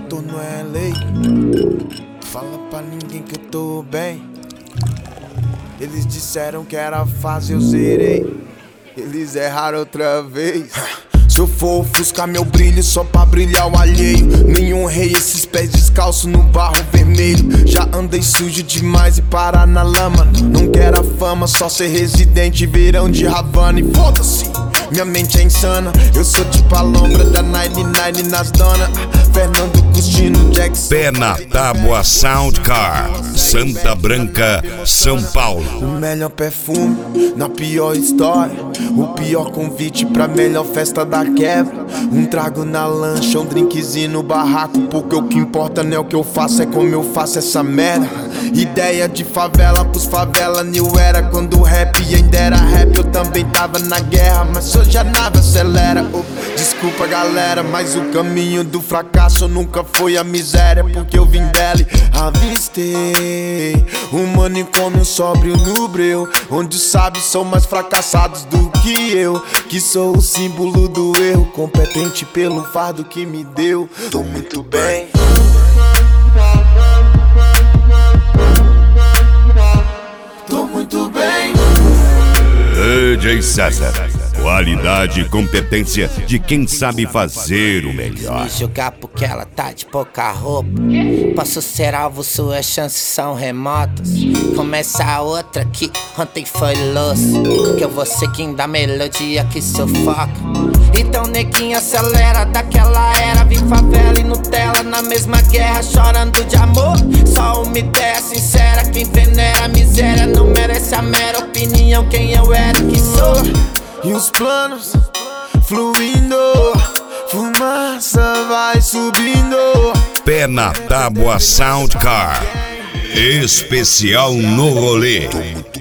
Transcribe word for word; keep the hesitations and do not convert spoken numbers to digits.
tô no L A. Fala pra ninguém que eu tô bem. Eles disseram que era fácil, eu zerei. Eles erraram outra vez. Se eu for ofuscar meu brilho só pra brilhar o alheio, nenhum rei esses pés descalços no barro vermelho. Já andei sujo demais e parar na lama. Não quero a fama, só ser residente, verão de Havana. E foda-se, minha mente é insana. Eu sou tipo a lombra da noventa e nove nas donas. Fernando Custino, Jackson. Pé na Tábua Soundcar, Santa Branca, São Paulo. O melhor perfume na pior história, o pior convite pra melhor festa da quebra. Um trago na lancha, um drinkzinho no barraco, porque o que importa não é o que eu faço, é como eu faço essa merda. Ideia de favela pros favela, new era. Quando o rap ainda era rap, eu também tava na guerra, mas hoje a nave acelera. Oh, desculpa galera, mas o caminho do fracasso nunca foi a miséria, porque eu vim dela e avistei um manicômio sóbrio no breu, onde os sábios são mais fracassados do que eu, que sou o símbolo do erro, competente pelo fardo que me deu. Tô muito bem. Tô muito bem. D J César, qualidade e competência de quem sabe fazer o melhor. Me julgar porque ela tá de pouca roupa. Posso ser alvo, suas chances são remotas. Começa a outra que ontem foi louça, que eu vou seguindo a melodia que sufoca. Então neguinho acelera, daquela era vi favela e Nutella na mesma guerra, chorando de amor. Só uma ideia sincera, quem venera a miséria não merece a mera opinião, quem eu era e que sou. E os planos fluindo, fumaça vai subindo. Pé na Tábua Soundcar, especial no rolê.